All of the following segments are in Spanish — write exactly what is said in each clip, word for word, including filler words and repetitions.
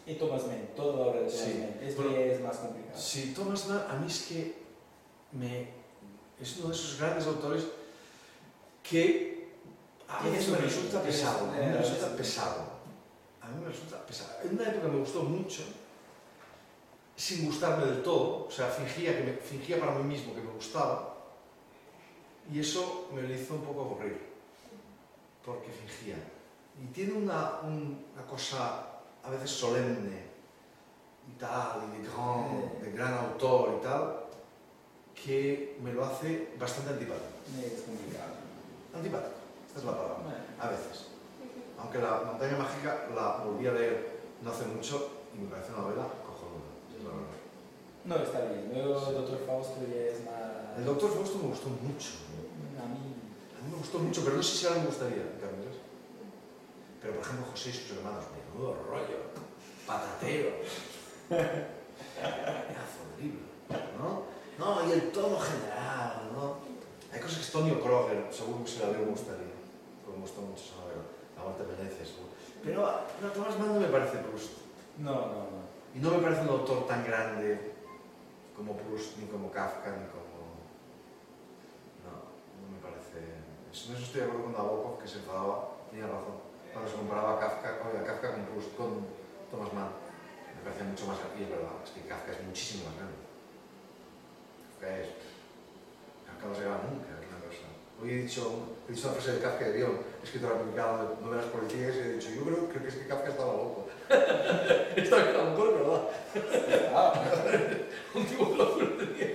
Y Thomas Mann, toda la obra de Thomas Sí. Mann. Esto Bueno, ya es más complicado. Sí, Thomas Mann a mí es que me, es uno de esos grandes autores que a Tiene veces su me ritmo, resulta tiene pesado, su- a mí eh, me resulta sí. pesado. A mí me resulta pesado. En una época me gustó mucho, sin gustarme del todo, o sea, fingía, que me, fingía para mí mismo que me gustaba, y eso me lo hizo un poco aburrir, porque fingía. Y tiene una, un- una cosa a veces solemne y tal, y de gran, de gran autor y tal, que me lo hace bastante antipático. Es complicado. Antipático, esta es la palabra, Bueno. a veces. Aunque La montaña mágica la volví a leer no hace mucho y me parece una novela cojonuda, es la verdad. No, está bien. Luego el Doctor Fausto ya es más... El Doctor Fausto me gustó mucho. A mí... A mí me gustó mucho, pero no sé si ahora me gustaría, en cambio, ¿sabes? Pero por ejemplo, José y sus hermanos, menudo rollo, patatero. Pedazo de libro, ¿no? No, y el tono general, ¿no? Hay cosas que es Tonio Kroger, seguro que si la leo me gustaría, porque me gustó mucho esa novela, La muerte de Venecia, seguro. Pero no, Thomas Mann no me parece Proust. No, no, no. Y no me parece un autor tan grande como Proust, ni como Kafka, ni como... No, no me parece... En eso estoy de acuerdo con Nabokov, que se enfadaba, tenía razón, cuando se comparaba a Kafka, oye, a Kafka con Proust, con Thomas Mann. Me parecía mucho más... Y es verdad, es que Kafka es muchísimo más grande. Kafka es... Kafka no se graba nunca, es una cosa... Hoy he dicho, he dicho una frase de Kafka de Bion, escritora publicada de novelas policíacas, y he dicho, yo creo, creo que es que Kafka estaba loco. Estaba que a lo mejor es verdad. Ah. Un tipo que lo tenía.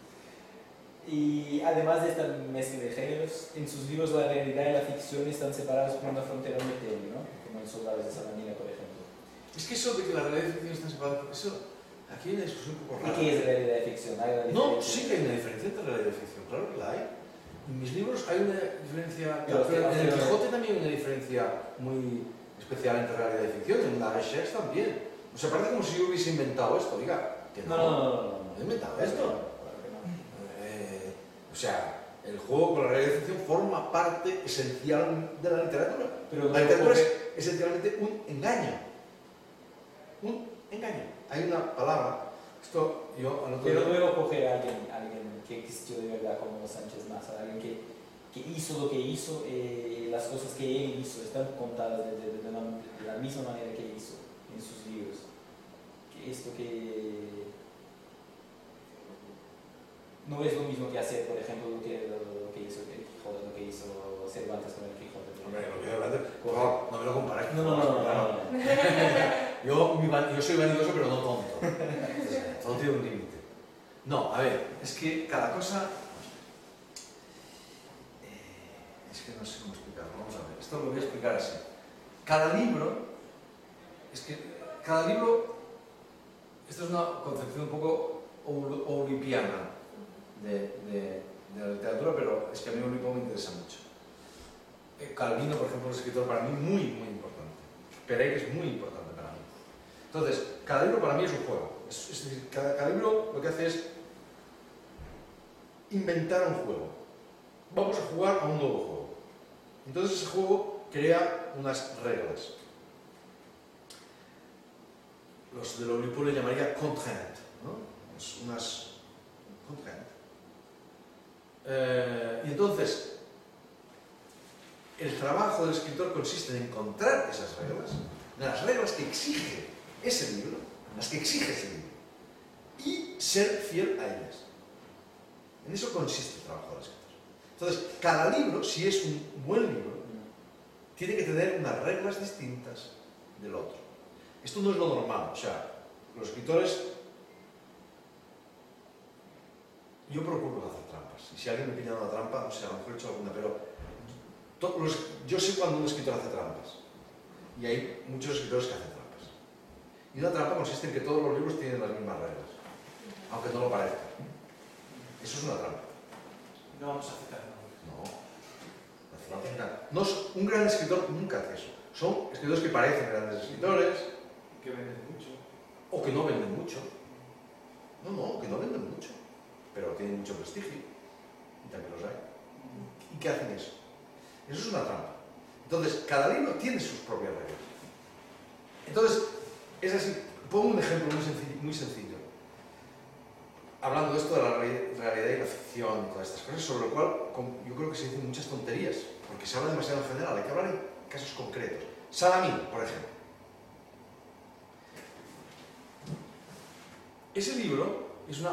Y además de esta mezcla de géneros, en sus libros la realidad y la ficción están separados por una frontera muy tenue, ¿no? Como en Soldados de Salamina, por ejemplo. Es que eso de que la realidad y la ficción están separadas, eso, aquí hay una discusión un poco ¿Y rara. qué es realidad y ficción? ¿Hay una No, diferencia? sí que hay una diferencia entre realidad y ficción, claro que la hay. En mis libros hay una diferencia, Pero pero en el pero- Quijote también hay una diferencia muy especial entre realidad y ficción, en la Recherche también. O sea, parece como si yo hubiese inventado esto, diga, que No, no, no, no, no. ¿he inventado Claro esto? que no, claro que no. Eh, o sea, el juego con la realidad y ficción forma parte esencial de la literatura. Pero La luego literatura coge- es esencialmente un engaño. Un engaño. Hay una palabra, esto yo al otro Pero día- luego coge a alguien, alguien que existió de verdad como Sánchez Mazza, alguien que, que hizo lo que hizo, eh, las cosas que él hizo están contadas de, de- de una- de la misma manera que hizo en sus libros. Que esto que no es lo mismo que hacer, por ejemplo, lo que, lo, lo que hizo el Quijote, lo que hizo Cervantes con el Quijote. Hombre, lo que hablar de... Por favor, no me lo compares. No, no, no, no, no, no. Yo, mi van- yo soy vanidoso, pero no tonto. Todo tiene un límite. No, a ver, es que cada cosa... eh, Es que no sé cómo explicarlo. Vamos a ver, esto lo voy a explicar así. Cada libro... Es que cada libro... Esto es una concepción un poco oul- oulipiana de, de, de la literatura, pero es que a mí Oulipo me interesa mucho. Eh, Calvino, por ejemplo, es un escritor para mí muy, muy importante. Pereira es muy importante para mí. Entonces, cada libro para mí es un juego. Es, es decir, cada, cada libro lo que hace es inventar un juego. Vamos a jugar a un nuevo juego. Entonces ese juego crea unas reglas. Los de Oulipo le llamaría contrainte, ¿no? Es unas contrainte. Eh, y entonces, el trabajo del escritor consiste en encontrar esas reglas, las reglas que exige ese libro, las que exige ese libro, y ser fiel a ellas. En eso consiste el trabajo del escritor. Entonces, cada libro, si es un buen libro, tiene que tener unas reglas distintas del otro. Esto no es lo normal, o sea, los escritores... Yo procuro no hacer trampas, y si alguien me pilla una trampa, o sea, a lo mejor he hecho alguna, pero to- los- yo sé cuando un escritor hace trampas, y hay muchos escritores que hacen trampas. Y una trampa consiste en que todos los libros tienen las mismas reglas, aunque no lo parezca. Eso es una trampa. No vamos a aceptar. No. No hace nada. No es- un gran escritor nunca hace eso. Son escritores que parecen grandes escritores, Que venden mucho. o que no venden mucho. No, no, que no venden mucho. Pero tienen mucho prestigio. Y también los hay. ¿Y qué hacen eso? Eso es una trampa. Entonces, cada libro tiene sus propias reglas. Entonces, Es así, pongo un ejemplo muy sencillo, muy sencillo. Hablando de esto de la realidad y la ficción y todas estas cosas, sobre lo cual yo creo que se dicen muchas tonterías, porque se habla demasiado en general, hay que hablar en casos concretos. Salamín, por ejemplo. Ese libro es una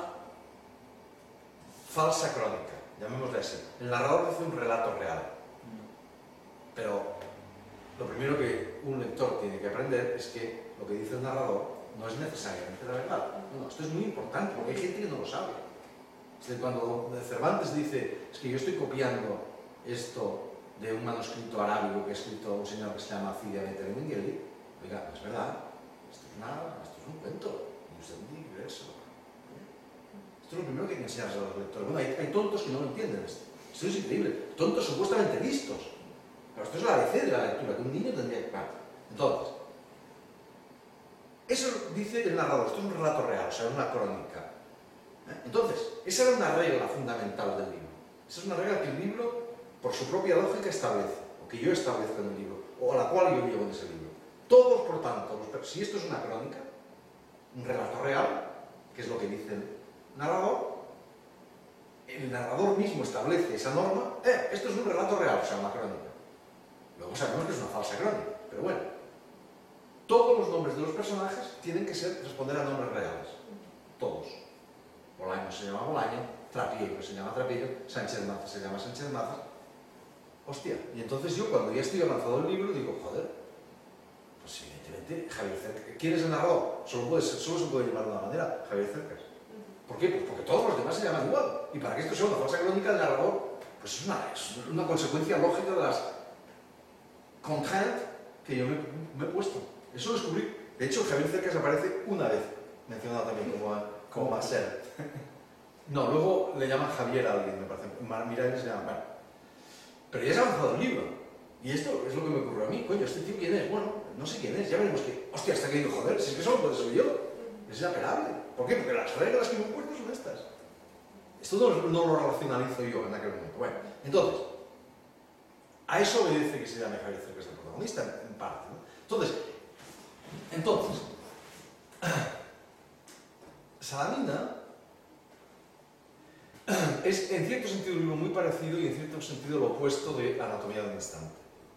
falsa crónica, llamémosle así. El narrador hace un relato real. Pero lo primero que un lector tiene que aprender es que lo que dice el narrador no es necesariamente la verdad. No, no, esto es muy importante porque hay gente que no lo sabe. Es decir, cuando Cervantes dice, es que yo estoy copiando esto de un manuscrito arábigo que ha escrito un señor que se llama Cide Benengeli, oiga, es verdad, esto es, una, esto es un cuento, y usted tiene que creérselo. Esto es lo primero que hay que enseñar a los lectores. Bueno, hay, hay tontos que no lo entienden esto. Esto es increíble. Tontos supuestamente listos. Pero esto es la A B C de la lectura, que un niño tendría que... Bueno, entonces, eso dice el narrador, esto es un relato real, o sea, una crónica. ¿Eh? Entonces, esa era una regla fundamental del libro. Esa es una regla que el libro, por su propia lógica, establece, o que yo establezco en el libro, o a la cual yo llevo en ese libro. Todos, por tanto, los, si esto es una crónica, un relato real, que es lo que dice el narrador, el narrador mismo establece esa norma, eh, esto es un relato real, o sea, una crónica. Luego sabemos que es una falsa crónica, pero bueno. Todos los nombres de los personajes tienen que ser, responder a nombres reales. Todos. Bolaño se llama Bolaño, Trapiello se llama Trapiello, Sánchez Mazas se llama Sánchez Mazas. Hostia, y entonces yo cuando ya estoy avanzado el libro digo, joder, pues evidentemente Javier Cercas. ¿Quién es el narrador? Solo, puede ser, solo se puede llamar de una manera, Javier Cercas. ¿Por qué? Pues porque todos los demás se llaman igual. Y para que esto sea una falsa crónica, el narrador pues es una, es una consecuencia lógica de las contraintes que yo me, me he puesto. Eso lo descubrí. De hecho, Javier Cercas aparece una vez, mencionado también como, como Marcel. No, luego le llaman Javier a alguien, me parece. Miralles se llama, bueno. Pero ya se ha avanzado el libro. Y esto es lo que me ocurrió a mí. Coño, ¿este tío quién es? Bueno, no sé quién es. Ya veremos que... Hostia, hasta que digo, joder, si es que solo puede ser yo. Es inapelable. ¿Por qué? Porque las reglas que me he puesto son estas. Esto no, no lo relacionalizo yo en aquel momento. Bueno, entonces, a eso obedece que se llame Javier Cercas el protagonista, en parte, ¿no? Entonces, entonces, Salamina es en cierto sentido un libro muy parecido y en cierto sentido lo opuesto de Anatomía del Instante.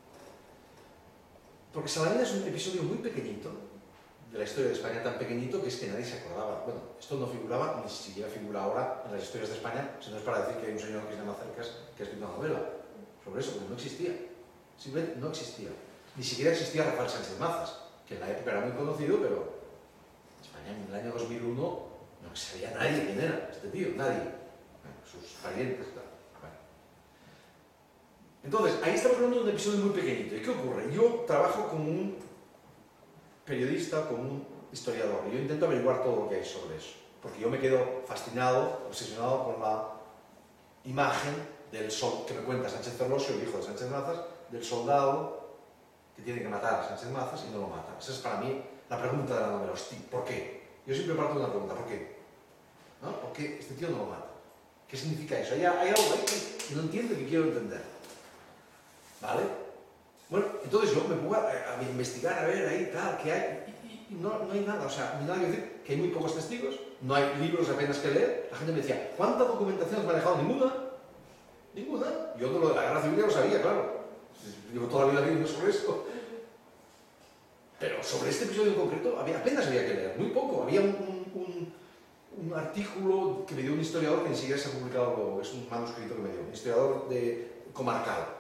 Porque Salamina es un episodio muy pequeñito de la historia de España, tan pequeñito que es que nadie se acordaba. Bueno, esto no figuraba, ni siquiera figura ahora en las historias de España, sino es para decir que hay un señor que se llama Cercas que ha escrito una novela sobre eso, porque no existía. Simplemente no existía. Ni siquiera existía Rafael Sánchez Mazas, que en la época era muy conocido, pero en España en el año dos mil uno no sabía nadie quién era este tío, nadie. Bueno, sus parientes, tal. Bueno. Entonces, ahí estamos hablando de un episodio muy pequeñito. ¿Y qué ocurre? Yo trabajo como un periodista, como un historiador, y yo intento averiguar todo lo que hay sobre eso, porque yo me quedo fascinado, obsesionado con la imagen del sol que me cuenta Sánchez Ferlosio, el hijo de Sánchez Mazas, del soldado que tiene que matar a Sánchez Mazas y no lo mata. Esa es para mí la pregunta de la novela. Hostia, ¿por qué? Yo siempre parto de una pregunta, ¿por qué? ¿No? ¿Por qué este tío no lo mata? ¿Qué significa eso? Hay, hay algo ahí que no entiendo y que quiero entender. ¿Vale? Bueno, entonces yo me pongo a, a investigar, a ver ahí, tal, qué hay, y, y no, no hay nada. O sea, no hay nada que decir, que hay muy pocos testigos, no hay libros apenas que leer. La gente me decía, ¿cuánta documentación has manejado? Ninguna. Ninguna. Yo de lo de la guerra civil ya lo sabía, claro. Llevo toda la vida viendo sobre esto. Pero sobre este episodio en concreto había, apenas había que leer, muy poco. Había un, un, un artículo que me dio un historiador que ni siquiera se ha publicado luego, es un manuscrito que me dio, un historiador de comarcal.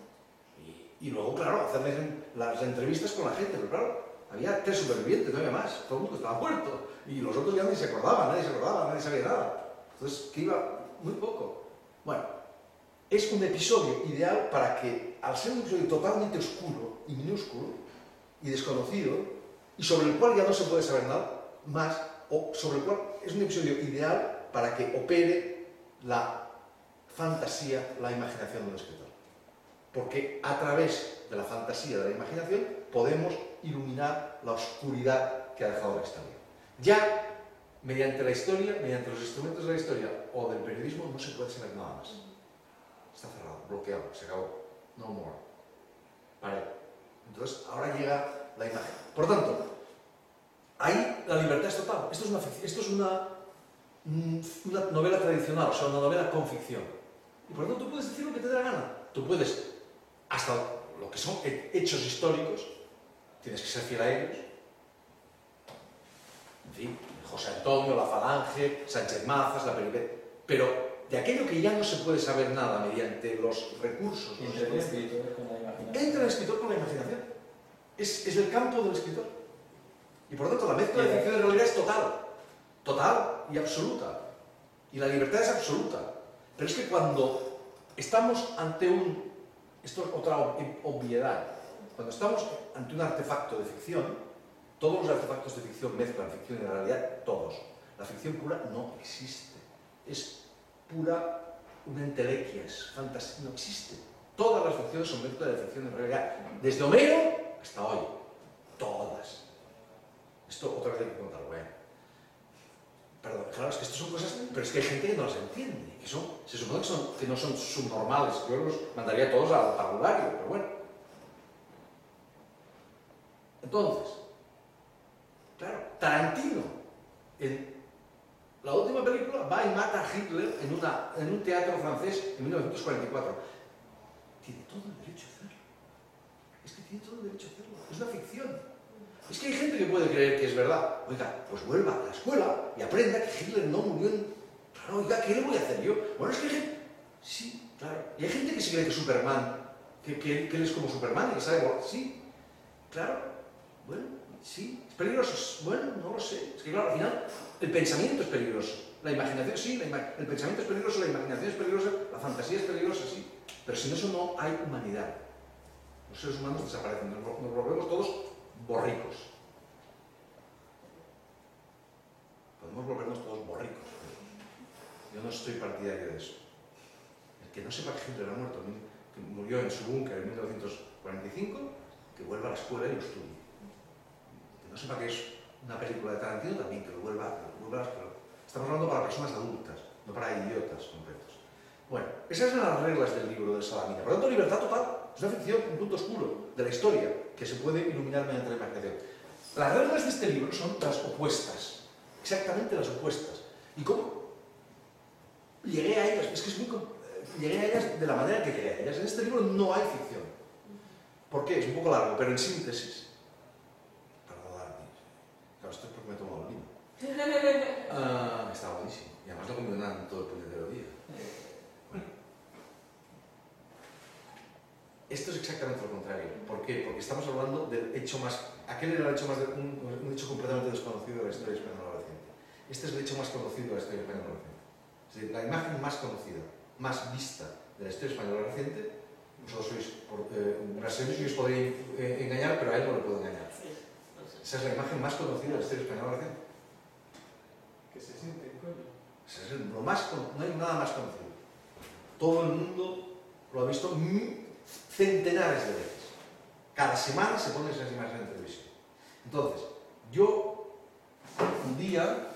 Y, y luego, claro, hacer las entrevistas con la gente, pero claro, había tres supervivientes, no había más, todo el mundo estaba muerto. Y los otros ya nadie se acordaba, nadie se acordaba, nadie sabía nada. Entonces, que iba muy poco. Bueno, es un episodio ideal para que, al ser un episodio totalmente oscuro y minúsculo, y desconocido, y sobre el cual ya no se puede saber nada más, o sobre el cual es un episodio ideal para que opere la fantasía, la imaginación del escritor. Porque a través de la fantasía, de la imaginación, podemos iluminar la oscuridad que ha dejado la historia. Ya, mediante la historia, mediante los instrumentos de la historia o del periodismo, no se puede saber nada más. Está cerrado, bloqueado, se acabó. No more. Vale. Entonces, ahora llega la imagen. Por tanto, ahí la libertad es total. Esto es una, esto es una, una novela tradicional, o sea, una novela con ficción. Y por lo tanto tú puedes decir lo que te dé la gana. Tú puedes, hasta lo que son hechos históricos, tienes que ser fiel a ellos. En fin, José Antonio, la Falange, Sánchez Mazas, la Peripecia. Pero de aquello que ya no se puede saber nada mediante los recursos. Entra el escritor con la imaginación. Entra el escritor con la imaginación. Es, es el campo del escritor. Y por lo tanto la mezcla de ficción y realidad es total. Total y absoluta. Y la libertad es absoluta. Pero es que cuando estamos ante un... Esto es otra obviedad. Cuando estamos ante un artefacto de ficción, todos los artefactos de ficción mezclan ficción y realidad, todos. La ficción pura no existe. Es pura una entelequia, es fantasía, no existe. Todas las ficciones son mezcla de ficción y realidad. Desde Homero hasta hoy. Todas. Esto otra vez hay que contarlo, ¿eh? Perdón, claro, es que estas son cosas, pero es que hay gente que no las entiende, que son, se supone que, son, que no son subnormales, yo los mandaría a todos al tabulario, pero bueno. Entonces, claro, Tarantino, en la última película, va y mata a Hitler en, una, en un teatro francés en mil novecientos cuarenta y cuatro. Tiene todo el derecho a hacerlo. Es que tiene todo el derecho a hacerlo. Es una ficción. Es que hay gente que puede creer que es verdad. Oiga, pues vuelva a la escuela y aprenda que Hitler no murió en... Claro, oiga, ¿qué le voy a hacer yo? Bueno, es que hay gente... Sí, claro. Y hay gente que se cree que Superman, que, que, que él es como Superman y que sabe... Sí, claro. Bueno, sí. ¿Es peligroso? Bueno, no lo sé. Es que claro, al final, el pensamiento es peligroso. La imaginación, sí. La ima... El pensamiento es peligroso, la imaginación es peligrosa, la fantasía es peligrosa, sí. Pero sin eso no hay humanidad. Los seres humanos desaparecen. Nos, nos volvemos todos borricos. Podemos volvernos todos borricos. Yo no estoy partidario de eso. El que no sepa que Hitler ha muerto, que murió en su búnker en mil novecientos cuarenta y cinco, que vuelva a la escuela y lo estudie. Que no sepa que es una película de Tarantino, también que lo vuelva, que lo vuelva a la escuela. Estamos hablando para personas adultas, no para idiotas completos. Bueno, esas son las reglas del libro de Salamina. Por lo tanto, libertad total. Es una ficción, un punto oscuro de la historia que se puede iluminar mediante la imaginación. Las reglas de este libro son las opuestas, exactamente las opuestas. ¿Y cómo llegué a ellas? Es que es muy... Llegué a ellas de la manera que llegué a ellas. En este libro no hay ficción. ¿Por qué? Es un poco largo, pero en síntesis. Perdonadme. Claro, esto es porque me he tomado el vino. Uh, está buenísimo. Y además lo he comido nada en todo el puñetero día. Bueno. Esto es exactamente lo contrario. ¿Por qué? Porque estamos hablando del hecho más... Aquel era el hecho más de, un, un hecho completamente desconocido de la historia española reciente. Este es el hecho más conocido de la historia española reciente. Es decir, la imagen más conocida, más vista de la historia española reciente, vosotros sois por, eh, brasileños y os podréis eh, engañar, pero a él no le puedo engañar. Esa es la imagen más conocida de la historia española reciente. Que se siente, coño. Esa es lo más, no hay nada más conocido. Todo el mundo lo ha visto centenares de veces. Cada semana se ponen esas imágenes en televisión. Entonces, yo un día,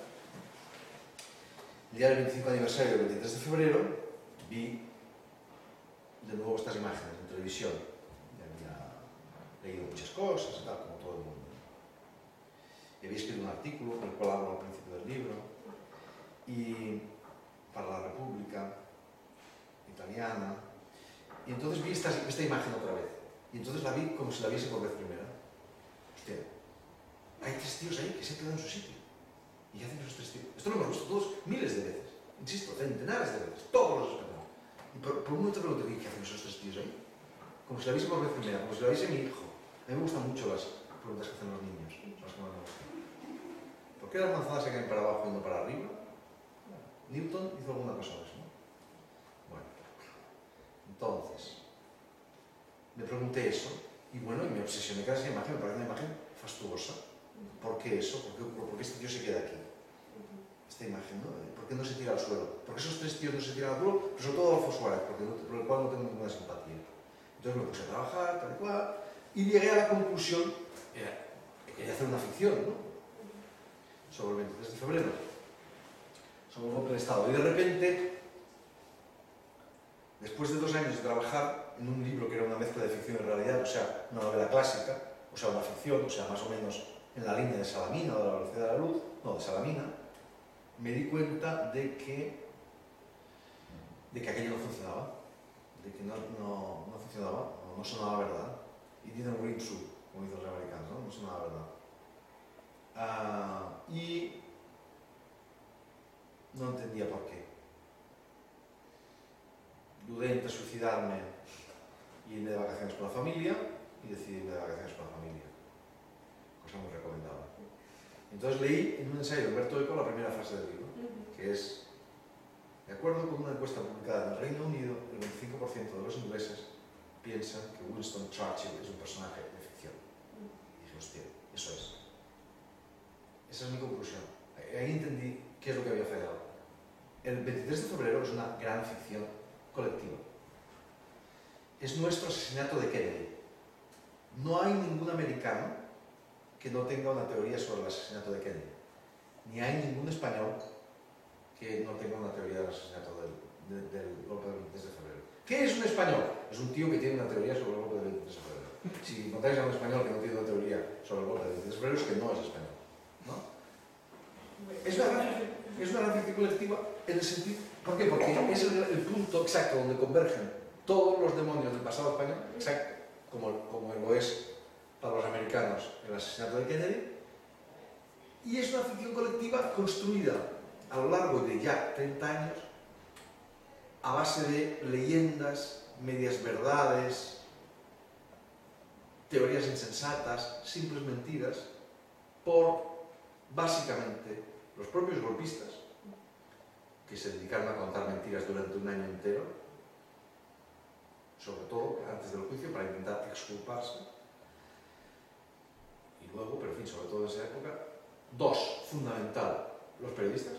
el día del veinticinco aniversario del veintitrés de febrero, vi de nuevo estas imágenes en televisión. Ya había leído muchas cosas y tal, como todo el mundo. Y había escrito un artículo, del cual hablo al principio del libro, y para la República Italiana. Y entonces vi esta, esta imagen otra vez. Y entonces la vi como si la viese por vez primera. Hostia, hay tres tíos ahí que se quedan en su sitio. Y hacen esos tres tíos. Esto lo hemos visto todos miles de veces. Insisto, centenares de veces. Todos los espectadores. Y por, por un momento pregunté, ¿qué hacen esos tres tíos ahí? Como si la viese por vez primera, como si la viese mi hijo. A mí me gustan mucho las preguntas que hacen los niños. Las que más me gustan. ¿Por qué las manzanas se caen para abajo y no para arriba? Newton hizo alguna cosa de eso, ¿no? Bueno, entonces, me pregunté eso, y bueno, y me obsesioné con esa imagen, me parece una imagen fastuosa. ¿Por qué eso? ¿Por qué, por qué este tío se queda aquí? Esta imagen, ¿no? ¿Por qué no se tira al suelo? ¿Por qué esos tres tíos no se tiran al suelo? Pero sobre todo Adolfo Suárez, porque no, por el cual no tengo ninguna simpatía. Entonces me puse a trabajar, tal y cual, y llegué a la conclusión, era, que quería hacer una ficción, ¿no? Sobre el veintitrés de febrero, sobre el golpe de Estado. Y de repente, después de dos años de trabajar en un libro que era una mezcla de ficción y realidad, o sea, una novela clásica, o sea, una ficción, o sea, más o menos en la línea de Salamina, o de la velocidad de la luz, no, de Salamina, me di cuenta de que, de que aquello no funcionaba, de que no, no, no funcionaba, no, no sonaba verdad. Y didn't ring true, como dicen los americanos, ¿no? No sonaba verdad. Uh, y no entendía por qué. Dudé entre suicidarme y irme de vacaciones con la familia, y decidí irme de vacaciones con la familia, cosa muy recomendable. Entonces leí en un ensayo de Humberto Eco la primera frase del libro, que es: de acuerdo con una encuesta publicada en el Reino Unido, el veinticinco por ciento de los ingleses piensan que Winston Churchill es un personaje de ficción. Y dije, hostia, eso es. Esa es mi conclusión. Ahí entendí qué es lo que había fallado. El veintitrés de febrero es una gran ficción colectiva. Es nuestro asesinato de Kennedy. No hay ningún americano que no tenga una teoría sobre el asesinato de Kennedy. Ni hay ningún español que no tenga una teoría del asesinato del, de, del golpe del veintitrés de febrero. ¿Qué es un español? Es un tío que tiene una teoría sobre el golpe del veintitrés de febrero. Si encontráis a un español que no tiene una teoría sobre el golpe del veintitrés de febrero, es que no es español, ¿no? Es una gran, es una gran ficción colectiva en el sentido... ¿Por qué? Porque es el, el punto exacto donde convergen todos los demonios del pasado español, exacto, como, como lo es para los americanos el asesinato de Kennedy, y es una ficción colectiva construida a lo largo de ya treinta años a base de leyendas, medias verdades, teorías insensatas, simples mentiras, por básicamente los propios golpistas, que se dedicaron a contar mentiras durante un año entero, sobre todo antes del juicio, para intentar exculparse, y luego, pero en fin, sobre todo en esa época. Dos, fundamental, los periodistas.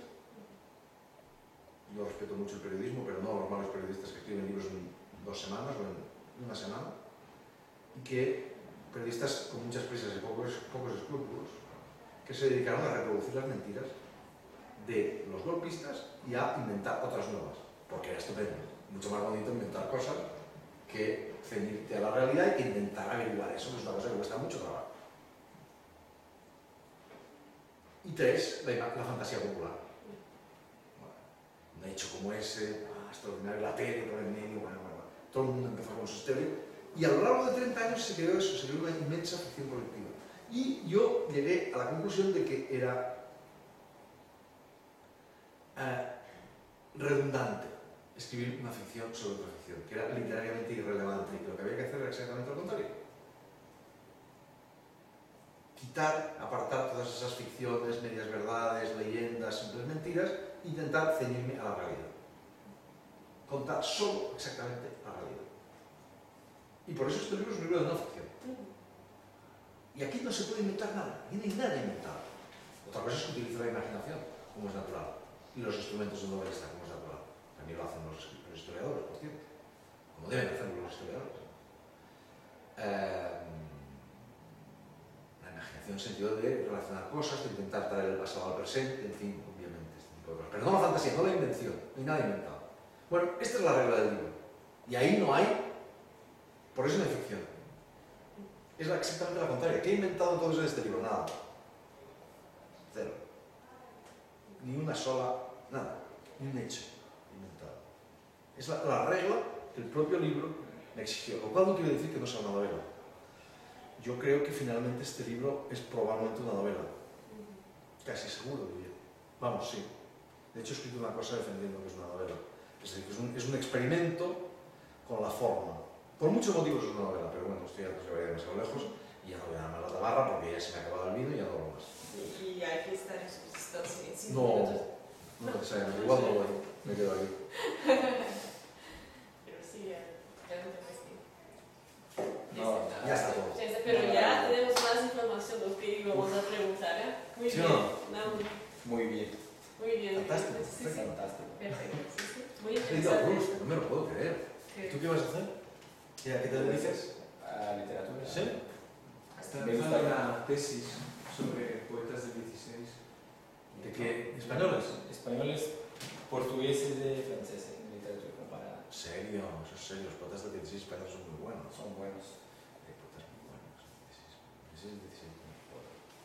Yo respeto mucho el periodismo, pero no los malos periodistas que escriben libros en dos semanas o en una semana, y que periodistas con muchas prisas y pocos, pocos escrúpulos, que se dedicaron a reproducir las mentiras de los golpistas y a inventar otras nuevas, porque era estupendo, mucho más bonito inventar cosas que ceñirte a la realidad y que intentar averiguar eso, que es una cosa que cuesta mucho trabajo. Y tres, la, la fantasía popular. Bueno, un hecho como ese, ah, extraordinario, la tele por el medio, bueno, bueno, todo el mundo empezó con su estéreo, y a lo largo de treinta años se creó eso, se creó una inmensa ficción colectiva. Y yo llegué a la conclusión de que era eh, redundante escribir una ficción sobre otra ficción, que era literariamente irrelevante, y que lo que había que hacer era exactamente lo contrario. Quitar, apartar todas esas ficciones, medias verdades, leyendas, simples mentiras, e intentar ceñirme a la realidad. Contar solo exactamente la realidad. Y por eso este libro es un libro de no ficción. Y aquí no se puede inventar nada, aquí no hay nada inventado. Otra cosa es que utilice la imaginación, como es natural, y los instrumentos de novelista, como es natural. También lo hacen los, los historiadores, por cierto, como deben hacerlo los historiadores. Eh, la imaginación en el sentido de relacionar cosas, de intentar traer el pasado al presente, en fin, obviamente, este tipo de cosas. Pero no la fantasía, no la invención, no hay nada inventado. Bueno, esta es la regla del libro. Y ahí no hay, por eso no hay ficción. Es exactamente la contraria. ¿Qué he inventado entonces en este libro? Nada. Cero. Ni una sola, nada. Ni un hecho inventado. Es la, la regla que el propio libro me exigió. Lo cual no quiere decir que no sea una novela. Yo creo que finalmente este libro es probablemente una novela. Casi seguro, diría. Vamos, sí. De hecho, he escrito una cosa defendiendo que es una novela. Es decir, que es un, es un experimento con la forma. Por muchos motivos es una novela, pero bueno, estoy ya no se vaya demasiado lejos y ya no voy a dar más la tabarra porque ya se me ha acabado el vino y ya no lo más. Y hay que estar en su distancia en cinco No, minutos. no necesariamente, igual no voy, me quedo aquí. Pero sí, ya, ya no tengo este. No, ya está todo. Pero ya tenemos más información de lo que íbamos a preguntar, ¿eh? Muy ¿Sí bien. o no? No, muy bien. muy bien. Fantástico, Sí, sí. Fantástico. Perfecto, sí, sí. Muy He ido a interesante. Proust, no me lo puedo creer. Que- ¿Tú qué vas a hacer? ¿Qué, ¿A qué te dedicas? A literatura. ¿Sí? Está Me empezando gusta. una tesis sobre poetas del dieciséis. ¿De qué? ¿Españoles? Españoles, portugueses y franceses en literatura comparada. En serio, eso es serio, los poetas del dieciséis españoles son muy buenos. Son buenos. Hay poetas muy buenos. dieciséis, dieciséis, dieciséis.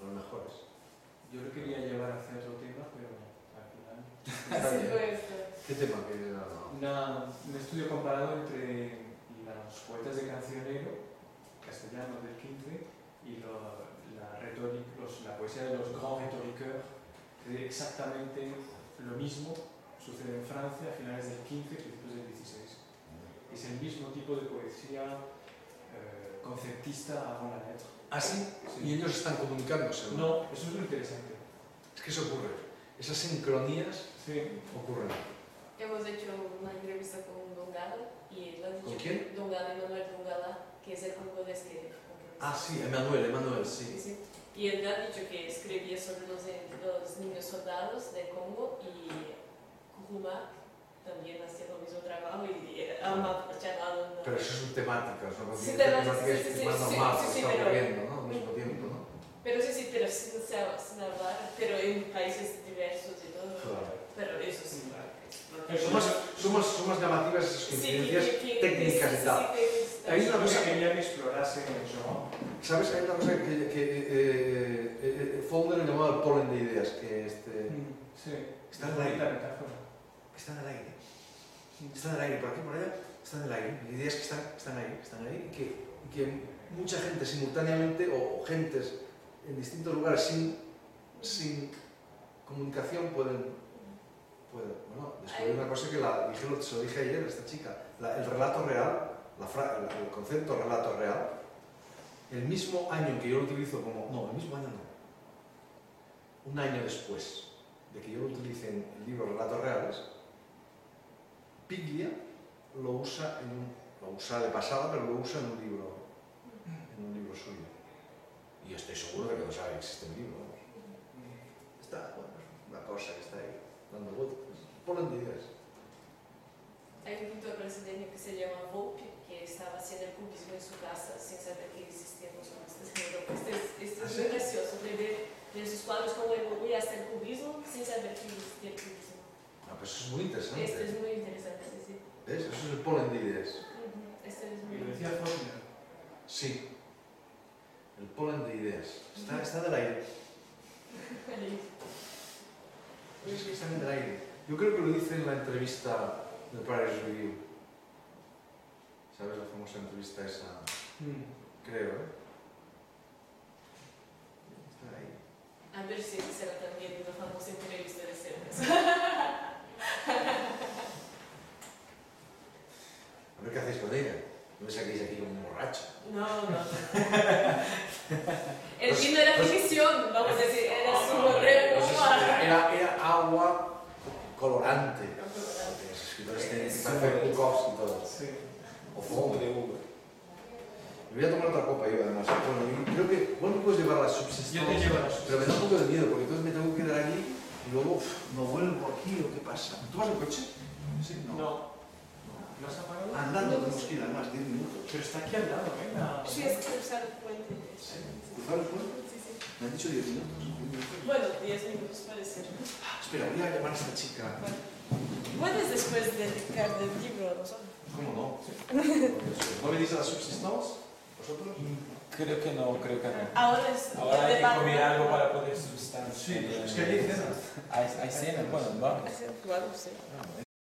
los mejores. Yo lo quería llevar hacia otro tema, pero al final... Sí, pues, ¿Qué tema? Que era? Una, un estudio comparado entre los poetas de cancionero castellanos del quince y lo, la, retórica, los, la poesía de los grands rhétoriqueurs, que exactamente lo mismo sucede en Francia a finales del quince y principios del dieciséis. Es el mismo tipo de poesía eh, conceptista avant la lettre. ¿Ah, sí? Sí. ¿Y ellos están comunicándose? No, eso es lo interesante. Es que eso ocurre. Esas sincronías Sí. ocurren. hemos hecho una entrevista con Dongala y él ha dicho ¿Con quién? que Dongala, Emanuel Dongala, que es el congolés que... Ah, sí, Emanuel, Emanuel, sí. Sí, sí. Y él ha dicho que escribía sobre los, los niños soldados de Congo y Kuruma también hacía el mismo trabajo y ama charlado. Pero eso es un temática, ¿no? Sí, Temática temática, es sí, sí, más sí, normal, sí, que sí, está pero- ocurriendo, ¿no? Al mismo tiempo, ¿no? Pero sí, sí, pero sin, sin hablar, pero en países diversos y todo. Claro. Pero eso sí. Son más, son más, son más llamativas esas coincidencias técnicas y tal. Hay una Yo cosa- quería que explorase eso. ¿Sabes? Hay una cosa que, que eh, eh, eh, Faulkner le llamaba el polen de ideas, que este, Sí, Está en una el aire. bonita metáfora. está en el aire. Está en el aire, por aquí, por allá, está en el aire. Ideas que están, están ahí, están ahí, y que, y que mucha gente simultáneamente, o, o gentes en distintos lugares sin, sin comunicación pueden, pueden bueno, descubrir Hay- una cosa que la, dije, lo- se lo dije ayer a esta chica. La- el relato real, la fra- el, el concepto relato real, el mismo año en que yo lo utilizo como... No, el mismo año no. Un año después de que yo lo utilice en el libro Relatos Reales, Piglia lo usa en un... lo usa de pasada, pero lo usa en un libro, en un libro suyo. Y yo estoy seguro de que no sabe que existe el libro. Vamos. Está, bueno, es una cosa que está ahí, dando vueltas. Ponen de ideas. Hay un pintor brasileño que se llama Volpe, que estaba haciendo el cubismo en su casa sin saber que existían los humanistas en Europa. Esto es, esto es ¿Ah, muy sí? gracioso, de ver, ver sus cuadros como él voy hasta el cubismo sin saber que existía el cubismo. Ah, pues eso es muy interesante. Esto es muy interesante, sí, sí. ¿Ves? Eso es el polen de ideas. Ujú, Esto es Y muy lo decía Faulkner. Sí. El polen de ideas. Está, está en el aire. Pues es que está en el aire. Yo creo que lo dice en la entrevista del Paris Review. ¿Sabes la famosa entrevista esa? Creo, ¿eh? Está ahí. A ver si será también una famosa entrevista de cerdas. A ver qué hacéis con ella. No me saquéis aquí como un borracho. No, no. El vino era ficción, vamos a decir, era su No, real no, era, era, era agua colorante. Los escritores tienen que hacer Bukowski y todo. Sí. O Zumo fondo. de uva. Me voy a tomar otra copa yo, además. Bueno, y creo que, bueno, puedes llevar la subsistencia. Yo te llevo la Pero me da un poco de miedo, porque entonces me tengo que quedar aquí y luego uf, no vuelvo aquí o qué pasa. ¿Tú vas en coche? Sí, No. ¿Lo has apagado? Andando tenemos que ir además diez minutos. Pero está aquí al lado, ¿eh? La- Sí, es cruzar el puente. ¿Cruzar el puente? Sí, sí. Me han dicho diez minutos. diez minutos. Bueno, diez minutos puede ser. Ah, espera, voy a llamar a esta chica. Puedes después dedicar del libro a nosotros. ¿Cómo no? ¿No venís a la subsistencia? ¿Vosotros? Creo que no, creo que no. Ahora es Ahora hay que debate. comer algo para poder substanciar. Sí, pues es que hay cena. Hay, hay cena, bueno, vamos. Claro, sí. Ah,